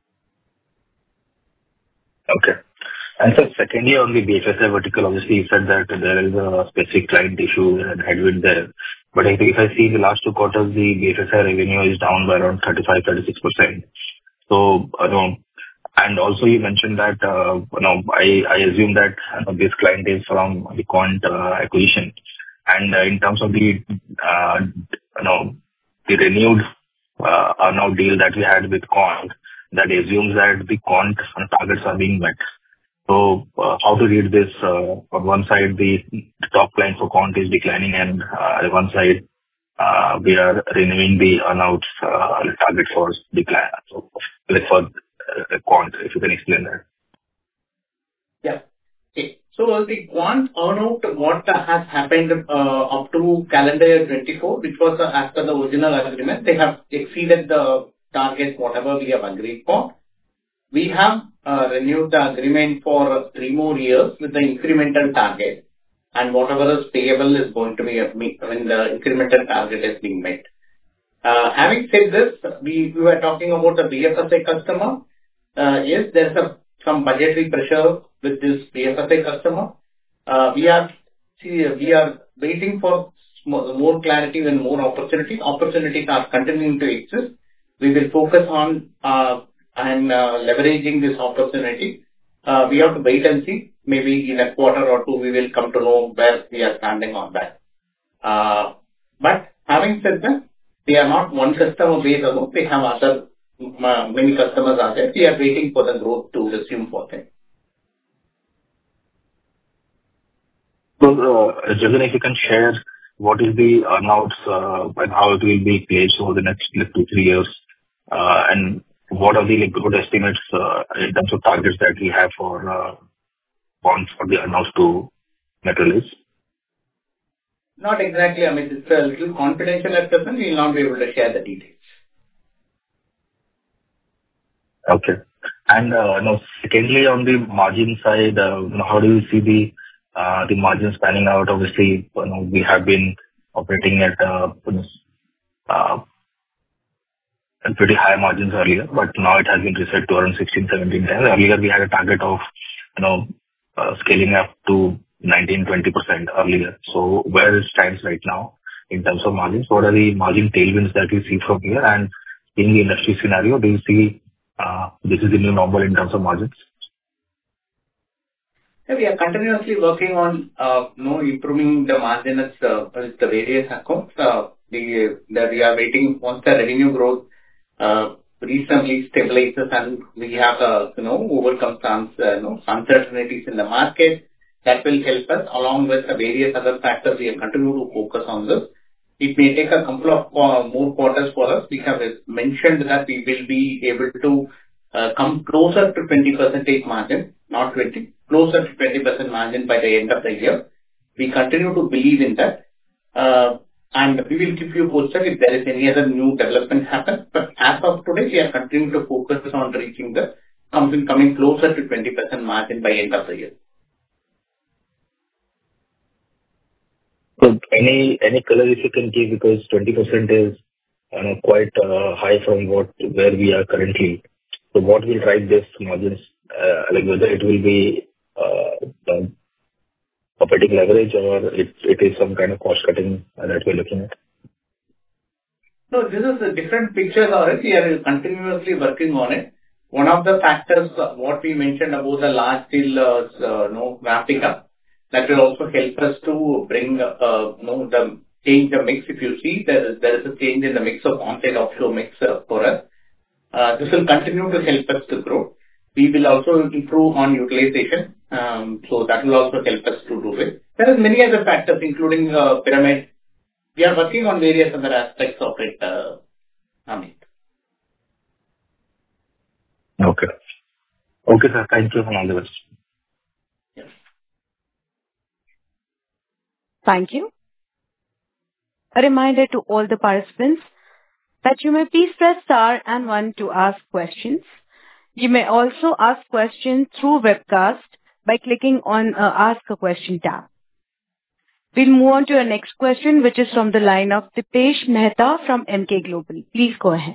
Okay. And so secondly, on the B F S I vertical, obviously you said that there is a specific client issue and headwind there. But I think if I see the last two quarters, the B F S I revenue is down by around thirty-five, thirty-six percent. So, you know, and also you mentioned that, uh, you know, I, I assume that you know, this client is from the Quant uh, acquisition. And uh, in terms of the, uh, you know, the renewed uh, now deal that we had with Quant, that assumes that the Quant targets are being met. So uh, how to read this? Uh, on one side, the, the top line for Quant is declining, and uh, on one side, uh, we are renewing the earnouts uh, target for decline. So, like for uh, Quant, if you can explain that. Yeah. Okay. So the Quant earnout, what has happened uh, up to calendar year twenty-four, which was uh, as per the original agreement, they have exceeded the target, whatever we have agreed for. We have uh, renewed the agreement for three more years with the incremental target, and whatever is payable is going to be uh, when the incremental target is being met. Uh, having said this, we, we were talking about the B F S I customer. Uh, yes, there is a, some budgetary pressure with this B F S I customer. Uh, we are see, we are waiting for more clarity and more opportunities. Opportunities are continuing to exist. we will focus on uh, and uh, leveraging this opportunity. Uh, we have to wait and see. Maybe in a quarter or two, we will come to know where we are standing on that. Uh, but having said that, we are not one customer base alone. We have other uh, many customers are there. We are waiting for the growth to resume for them. So, uh, Jagan, if you can share what is the earnouts uh, and how it will be placed over the next like, two, three years, uh, and what are the like, good estimates uh, in terms of targets that we have for uh, bonds for the earnouts to materialize? Not exactly. I mean, it's a little confidential at present. We will not be able to share the details. Okay. And uh, now, secondly, on the margin side, uh, how do you see the uh, the margins panning out? Obviously, you know, we have been operating at uh, uh, pretty high margins earlier, but now it has been reset to around sixteen, seventeen times. Earlier, we had a target of you know uh, scaling up to nineteen, twenty percent earlier. So where it stands right now in terms of margins? What are the margin tailwinds that you see from here? And in the industry scenario, do you see uh, this is the new normal in terms of margins? Yeah, we are continuously working on uh, you know, improving the margins uh, with the various accounts. Uh, the, the, we are waiting once the revenue growth uh, reasonably stabilizes and we have uh, you know overcome some uh, you know uncertainties in the market. That will help us along with the various other factors. We will continue to focus on this. It may take a couple of uh, more quarters for us. We have mentioned that we will be able to uh, come closer to twenty percent margin, not twenty, closer to twenty percent margin by the end of the year. We continue to believe in that. Uh, and we will keep you posted if there is any other new development happen. But as of today, we are continuing to focus on reaching the something coming closer to twenty percent margin by end of the year. So any any color if you can give, because twenty percent is you know, quite uh, high from what where we are currently. So what will drive this margins? Uh, like whether it will be uh, the operating leverage or it, it is some kind of cost cutting uh, that we're looking at? No, this is a different picture already. We are continuously working on it. One of the factors, uh, what we mentioned about the large deal uh, uh, no, ramping up, that will also help us to bring, uh, you know, the change the mix. If you see, there is, there is a change in the mix of on-site offshore mix uh, for us. Uh, this will continue to help us to grow. We will also improve on utilization. Um, so that will also help us to do it. There are many other factors, including uh, pyramid. We are working on various other aspects of it, uh, Amit. Okay. Okay, sir. Thank you for all the best. Yes. Thank you. A reminder to all the participants that you may please press star and one to ask questions. You may also ask questions through webcast by clicking on uh, Ask a Question tab. We'll move on to our next question, which is from the line of Dipesh Mehta from Emkay Global. Please go ahead.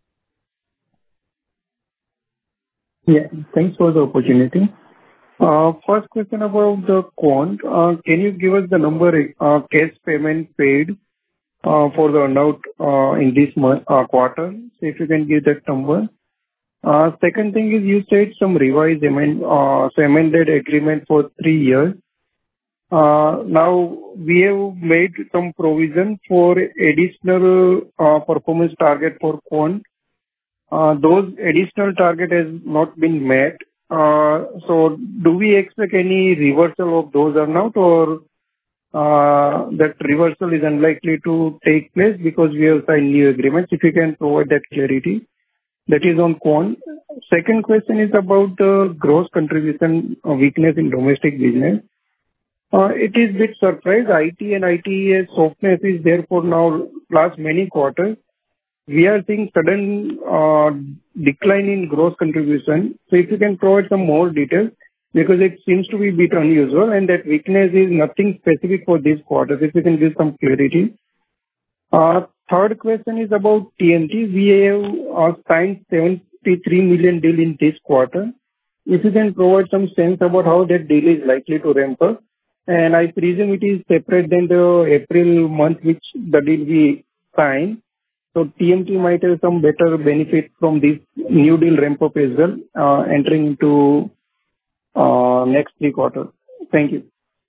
Yeah, thanks for the opportunity. Uh, First question about the quant. Uh, Can you give us the number, uh, cash payment paid uh, for the earnout uh, in this month, uh, quarter? So if you can give that number. Uh, Second thing is you said some revised amend, uh, so amended agreement for three years. Uh, Now we have made some provision for additional uh, performance target for quant. Uh, Those additional target has not been met. Uh, So do we expect any reversal of those earnout, or uh, that reversal is unlikely to take place because we have signed new agreements? If you can provide that clarity. That is on quant. Second question is about the gross contribution uh, weakness in domestic business. Uh, It is bit surprise. I T and I T E S softness is there for now last many quarters. We are seeing sudden uh, decline in gross contribution. So if you can provide some more details, because it seems to be a bit unusual, and that weakness is nothing specific for this quarter. If you can give some clarity. Uh, Third question is about T M T. We have uh, signed seventy-three million deal in this quarter. If you can provide some sense about how that deal is likely to ramp up. And I presume it is separate than the April month which the deal we signed. So T M T might have some better benefit from this new deal ramp up as well, uh, entering into uh, next three quarters. Thank you.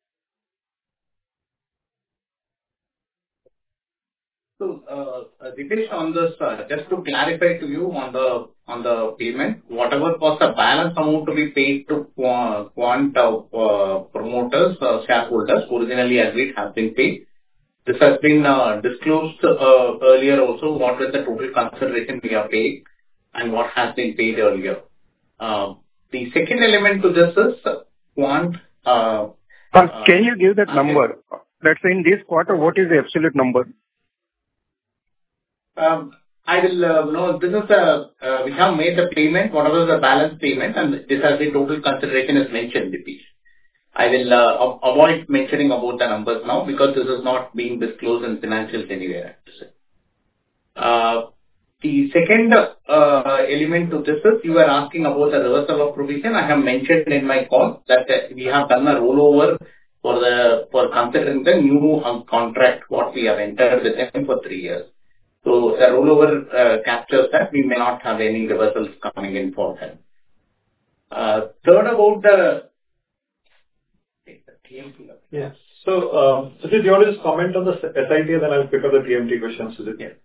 So, uh, Dipesh, on this, uh, just to clarify to you on the on the payment, whatever was the balance amount to be paid to Quant Quant, uh, uh, promoters, uh, shareholders, originally agreed, has been paid. This has been uh, disclosed uh, earlier also, what was the total consideration we are paying and what has been paid earlier. Uh, The second element to this is uh, Quant. uh, Uh, Can you give that number? Let's say in this quarter, what is the absolute number? Um, I will, uh, no, this is, uh, uh, we have made the payment, whatever the balance payment, and this has the total consideration is mentioned, Dipesh. I will uh, a- avoid mentioning about the numbers now because this is not being disclosed in financials anywhere, I have to say. Uh, The second uh, element to this is you are asking about the reversal of provision. I have mentioned in my call that uh, we have done a rollover for the for considering the new um, contract, what we have entered with them for three years. So the rollover uh, captures that we may not have any reversals coming in for them. Uh, Third, about the T M T. Yes. So, um, Sujit, you want to just comment on the S I T, and then I'll pick up the T M T question, Sujit. Yeah.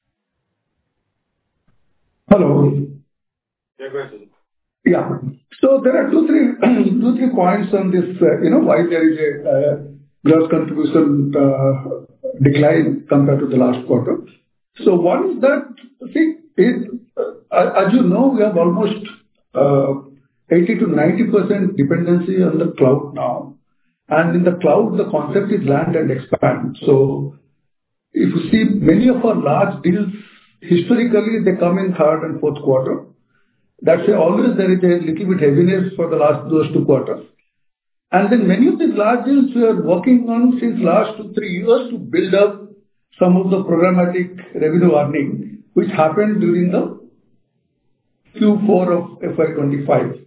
Hello. Yeah, go ahead, Sujit. Yeah. So there are two, three, two, three points on this, uh, you know, why there is a uh, gross contribution uh, decline compared to the last quarter. So one is that, see, it, uh, as you know, we have almost uh, eighty to ninety percent dependency on the cloud now. And in the cloud, the concept is land and expand. So if you see many of our large deals, historically, they come in third and fourth quarter. That's why always there is a little bit heaviness for the last, those two quarters. And then many of these large deals we are working on since last two, three years to build up some of the programmatic revenue earning, which happened during the Q four of F Y twenty-five.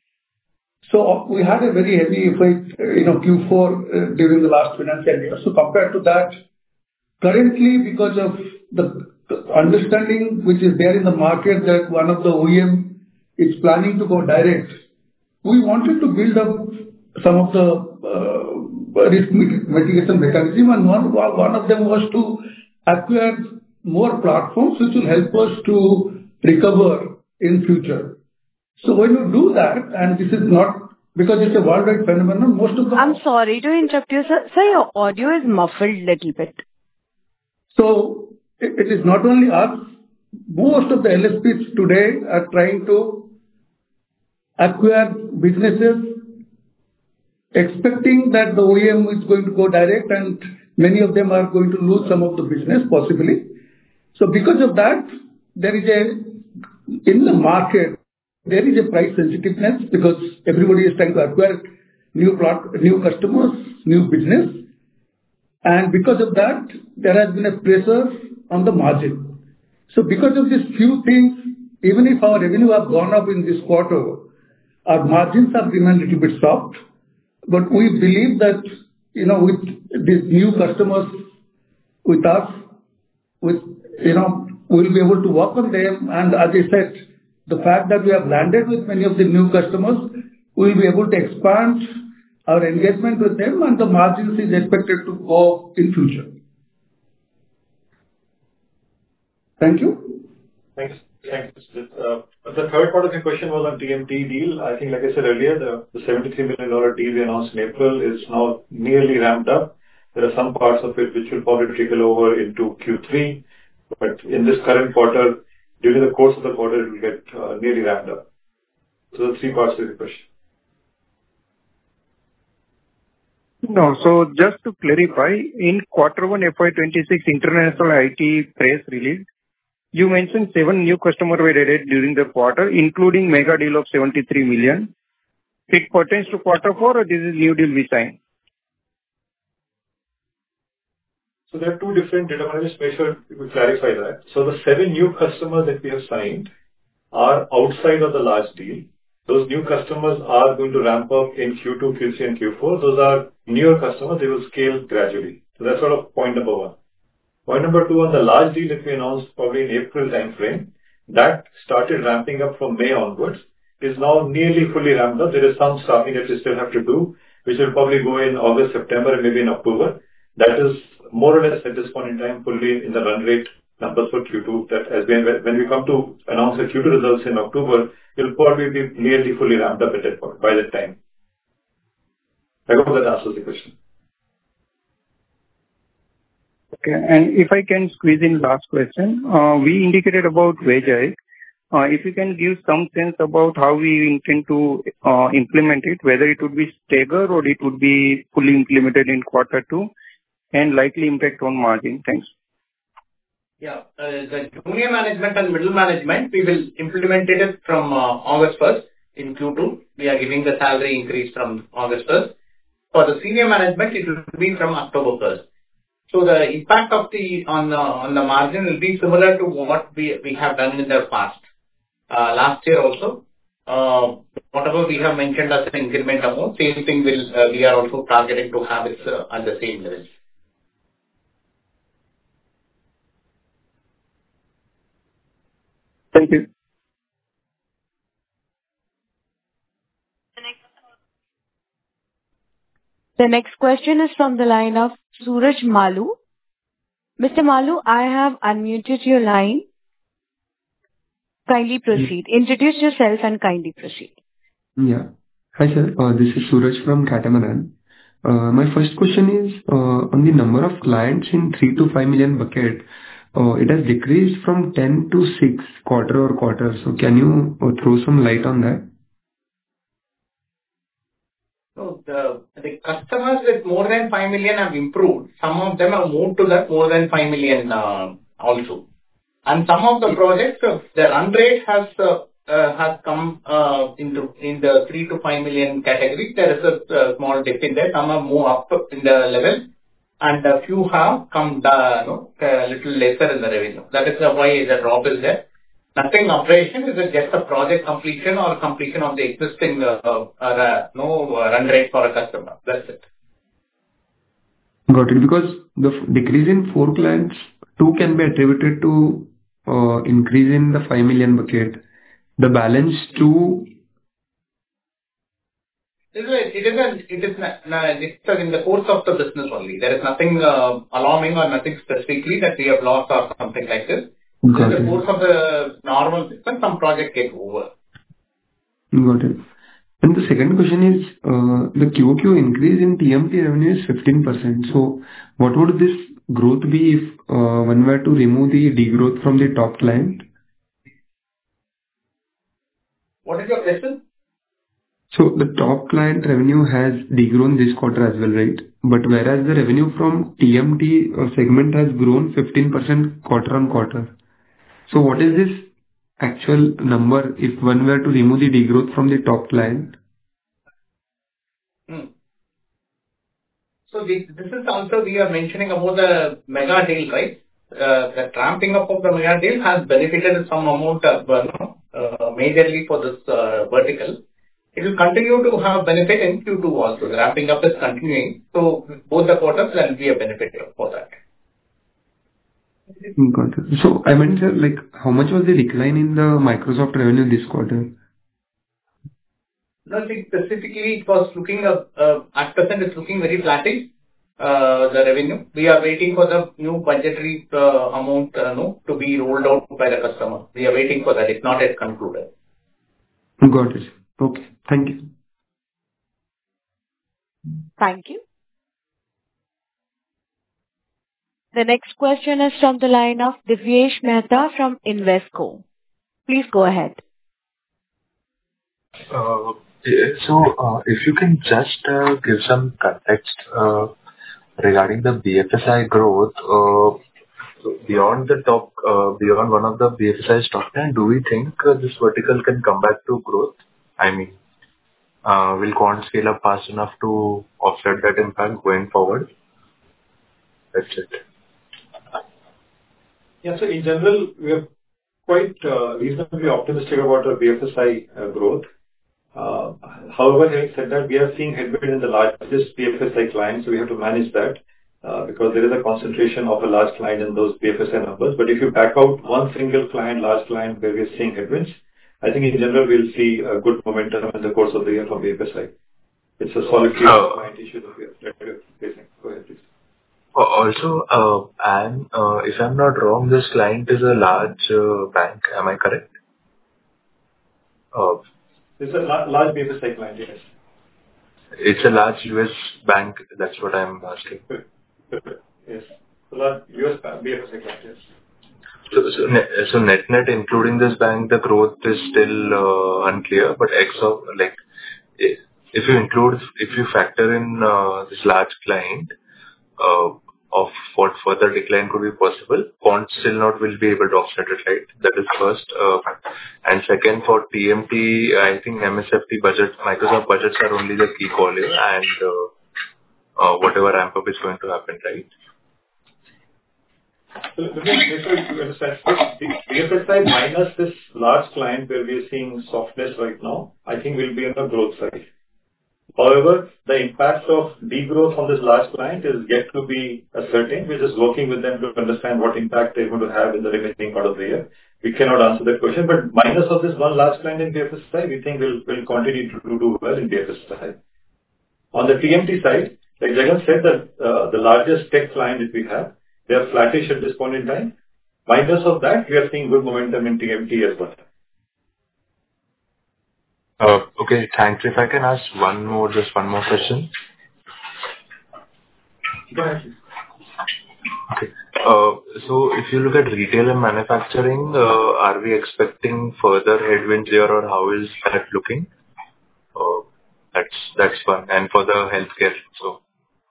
So we had a very heavy F Y, you know, Q four uh, during the last financial year. So compared to that, currently, because of the the understanding which is there in the market that one of the O E M is planning to go direct, we wanted to build up some of the uh, risk mitigation mechanism, and one, one of them was to acquire more platforms which will help us to recover in future. So when you do that, and this is not because it's a worldwide phenomenon, most of the... I'm sorry to interrupt you, sir. Sir, your audio is muffled little bit. So it, it is not only us, most of the L S Ps today are trying to acquire businesses expecting that the O E M is going to go direct, and many of them are going to lose some of the business possibly. So because of that, there is a, in the market, there is a price sensitiveness because everybody is trying to acquire new plot, new customers, new business. And because of that, there has been a pressure on the margin. So because of these few things, even if our revenue have gone up in this quarter, our margins have remained a little bit soft. But we believe that, you know, with these new customers with us, with, you know, we'll be able to work on them. And as I said, the fact that we have landed with many of the new customers, we'll be able to expand our engagement with them, and the margins is expected to go in future. Thank you. Thanks. Thanks. Uh, The third part of your question was on T M T deal. I think, like I said earlier, the the seventy-three million dollars deal we announced in April is now nearly ramped up. There are some parts of it which will probably trickle over into Q three, but in this current quarter, during the course of the quarter, it will get uh, nearly ramped up. So the three parts of the question. No. So just to clarify, in quarter one F Y twenty-six international I T press release, you mentioned seven new customers were added during the quarter, including mega deal of seventy-three million. It pertains to quarter four, or this is new deal we signed? So there are two different data. I want to just make sure we clarify that. So the seven new customers that we have signed are outside of the large deal. Those new customers are going to ramp up in Q two, Q three, and Q four. Those are newer customers. They will scale gradually. So that's sort of point number one. Point number two, on the large deal that we announced probably in April timeframe, that started ramping up from May onwards, is now nearly fully ramped up. There is some staffing that we still have to do, which will probably go in August, September, and maybe in October. That is more or less at this point in time fully in the run rate numbers for Q two. That as when, when we come to announce the Q two results in October, it will probably be nearly fully ramped up at that point, by that time. I hope that answers the question. Okay. And if I can squeeze in last question, uh, we indicated about wage hike. Uh, if you can give some sense about how we intend to uh, implement it, whether it would be staggered or it would be fully implemented in quarter two, and likely impact on margin. Thanks. Yeah. Uh, the junior management and middle management, we will implement it from uh, August first in Q two. We are giving the salary increase from August first. For the senior management, it will be from October first. So the impact of the on the on the margin will be similar to what we we have done in the past. Uh, last year also, uh, whatever we have mentioned as an increment amount, same thing will uh, we are also targeting to have it uh, at the same level. Thank you. The next question is from the line of Suraj Malu. Mister Malu, I have unmuted your line. Kindly proceed. Introduce yourself and kindly proceed. Yeah. Hi, sir. Uh, this is Suraj from Catamaran. Uh, my first question is uh, on the number of clients in three to five million bucket. Uh, it has decreased from ten to six quarter or quarter. So can you uh, throw some light on that? So the the customers with more than five million have improved. Some of them have moved to that more than five million uh, also. And some of the projects, uh, the run rate has uh, uh, has come uh, into in the three to five million category. There is a uh, small dip in there. Some have moved up in the level, and a few have come down, you know, a little lesser in the revenue. That is why the drop is there. Nothing operation. Is it just a project completion or completion of the existing uh, uh, no uh, run rate for a customer? That's it. Got it. Because the f- decrease in four clients, two can be attributed to uh, increase in the five million bucket. The balance two. It is a, it is a, it is na, na, it's in the course of the business only. There is nothing uh, alarming or nothing specifically that we have lost or something like this. Got In the it. course of the normal business, some project get over. Got it. And the second question is, uh, the Q O Q increase in T M T revenue is fifteen percent. So what would this growth be if uh, one were to remove the degrowth from the top client? What is your question? So the top client revenue has degrown this quarter as well, right? But whereas the revenue from T M T uh, segment has grown fifteen percent quarter on quarter. So what is this actual number if one were to remove the degrowth from the top client? Hmm. So this, this is also we are mentioning about the mega deal, right? Uh, the ramping up of the mega deal has benefited some amount of, uh, no, uh, majorly for this uh, vertical. It will continue to have benefit in Q two also. The ramping up is continuing. So both the quarters there will be a benefit for that. Got it. So I meant, sir, like, how much was the decline in the Microsoft revenue this quarter? No, see, specifically it was looking, uh, uh, at present it's looking very flattish, uh, the revenue. We are waiting for the new budgetary uh, amount uh, no, to be rolled out by the customer. We are waiting for that. It's not yet concluded. Got it. Okay. Thank you. Thank you. The next question is from the line of Divyesh Mehta from Invesco. Please go ahead. Uh, yeah, so, uh, if you can just uh, give some context uh, regarding the B F S I growth, uh, beyond the top, uh, beyond one of the B F S I's top ten, do we think uh, this vertical can come back to growth? I mean, uh, will Quant scale up fast enough to offset that impact going forward? That's it. Yeah, so in general, we are quite uh, reasonably optimistic about our B F S I uh, growth. Uh, however, having said that, we are seeing headwind in the largest B F S I clients, so we have to manage that. uh, because there is a concentration of a large client in those B F S I numbers. But if you back out one single client, large client, where we're seeing headwinds, I think in general we'll see a good momentum in the course of the year from B F S I. It's a solid Uh, client issue that we are that we are facing. Go ahead, please. Also, uh, and uh, if I'm not wrong, this client is a large uh, bank. Am I correct? Uh, It's a la- large B F S I client, yes. It's a large U S bank. That's what I'm asking. Yes. A large U S B F S I client, yes. So so net so net net, including this bank, the growth is still uh, unclear, but X of, like, i- if you include, if you factor in uh, this large client, uh, of what further decline could be possible, Quant still not will be able to offset it, right? That is first. Uh, And second, for T M T, I think M S F T budget, Microsoft budgets are only the key call here, and uh, uh, whatever ramp up is going to happen, right? So let me make sure you understand. The B F S I minus this large client where we are seeing softness right now, I think will be on the growth side. However, the impact of degrowth on this large client is yet to be ascertained. We're just working with them to understand what impact they're going to have in the remaining part of the year. We cannot answer that question, but minus of this one large client in B F S I, we think will will continue to do well in B F S I. On the T M T side, like Jagan said, that uh, the largest tech client that we have, they are flattish at this point in time. Minus of that, we are seeing good momentum in T M T as well. Uh, Okay, thanks. If I can ask one more, just one more question. Go ahead, please. Okay. Uh, So if you look at retail and manufacturing, uh, are we expecting further headwinds here, or how is that looking? Uh, That's that's one. And for the healthcare, so.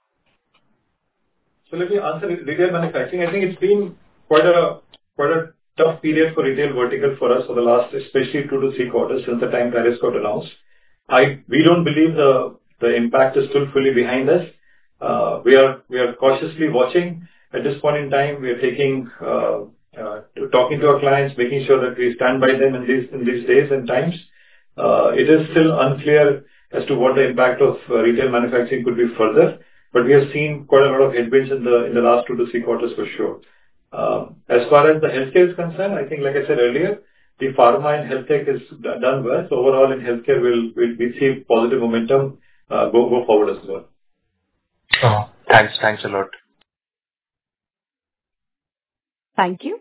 So let me answer retail manufacturing. I think it's been quite a quite a tough period for retail vertical for us for the last, especially two to three quarters since the time tariffs got announced. I We don't believe the the impact is still fully behind us. Uh, We are we are cautiously watching. At this point in time, we are taking uh, uh, to talking to our clients, making sure that we stand by them in these in these days and times. Uh, It is still unclear as to what the impact of uh, retail manufacturing could be further, but we have seen quite a lot of headwinds in the in the last two to three quarters for sure. Um, As far as the healthcare is concerned, I think, like I said earlier, the pharma and health tech is d- done well. So overall in healthcare, we'll we'll we see positive momentum uh, go go forward as well. Oh, thanks. Thanks a lot. Thank you.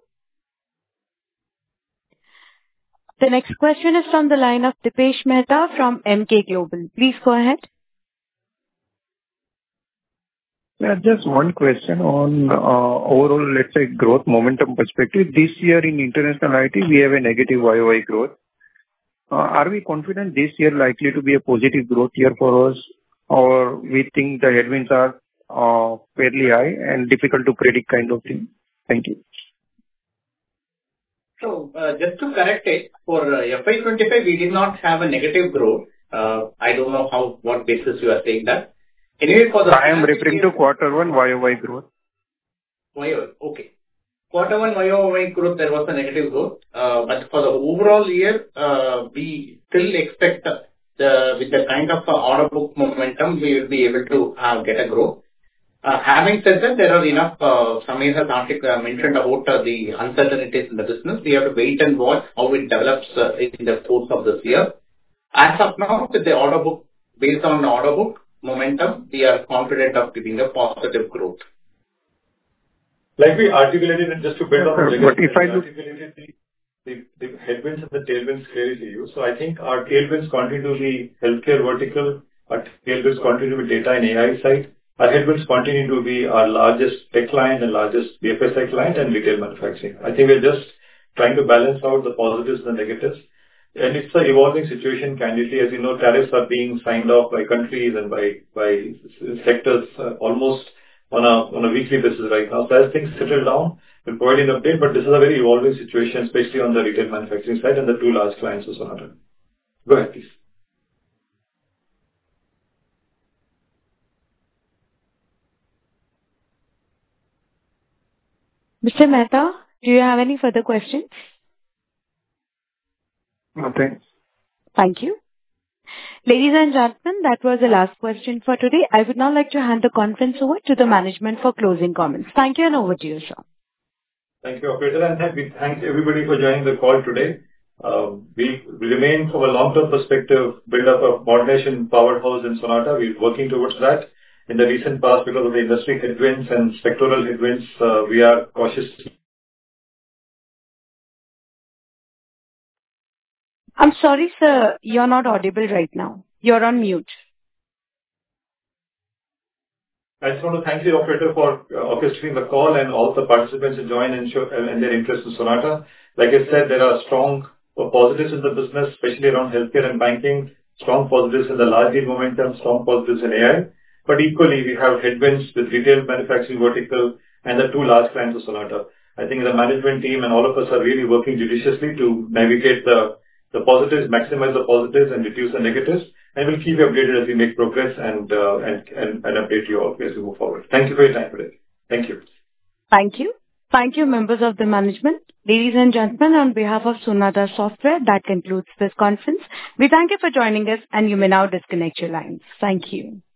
The next question is from the line of Dipesh Mehta from Emkay Global. Please go ahead. Yeah, just one question on uh, overall, let's say, growth momentum perspective. This year in international I T, we have a negative Y O Y growth. Uh, Are we confident this year likely to be a positive growth year for us, or we think the headwinds are uh, fairly high and difficult to predict kind of thing? Thank you. So, uh, just to correct it, for uh, F Y twenty-five, we did not have a negative growth. Uh, I don't know how, what basis you are saying that. Anyway, for the I am referring to quarter one Y O Y growth. Y O Y, okay. Quarter one Y O Y growth, there was a negative growth. Uh, But for the overall year, uh, we still expect uh, the, with the kind of uh, order book momentum, we will be able to uh, get a growth. Uh, Having said that, there are enough, uh, Samir has artic- uh, mentioned about uh, the uncertainties in the business. We have to wait and watch how it develops uh, in the course of this year. As of now, with the order book, based on the order book momentum, we are confident of giving a positive growth. Like we articulated, and just to build on Sir, what but if I we look- articulated the the the headwinds and the tailwinds clearly to you. So I think our tailwinds continue to be healthcare vertical, our tailwinds continue to be data and A I side. Our headwinds continue to be our largest tech client and largest B F S I client and retail manufacturing. I think we're just trying to balance out the positives and the negatives. And it's an evolving situation, candidly. As you know, tariffs are being signed off by countries and by by sectors uh, almost on a on a weekly basis right now. So as things settle down, we'll provide an update, but this is a very evolving situation, especially on the retail manufacturing side and the two large clients of Sonata. Go ahead, please. Mister Mehta, do you have any further questions? No, thanks. Thank you. Ladies and gentlemen, that was the last question for today. I would now like to hand the conference over to the management for closing comments. Thank you, and over to you, sir. Thank you, operator, and thank we thank everybody for joining the call today. Um, We remain, from a long-term perspective, build up a modernization powerhouse in Sonata. We're working towards that. In the recent past, because of the industry headwinds and sectoral headwinds, uh, we are cautious. I'm sorry, sir, you're not audible right now. You're on mute. I just want to thank the operator for uh, orchestrating the call and all the participants who joined and show and their interest in Sonata. Like I said, there are strong uh, positives in the business, especially around healthcare and banking, strong positives in the large deal momentum, strong positives in A I. But equally, we have headwinds with retail manufacturing vertical and the two large clients of Sonata. I think the management team and all of us are really working judiciously to navigate the the positives, maximize the positives and reduce the negatives. And we'll keep you updated as we make progress and, uh, and, and, and update you all as we move forward. Thank you for your time today. Thank you. Thank you. Thank you, members of the management. Ladies and gentlemen, on behalf of Sonata Software, that concludes this conference. We thank you for joining us, and you may now disconnect your lines. Thank you.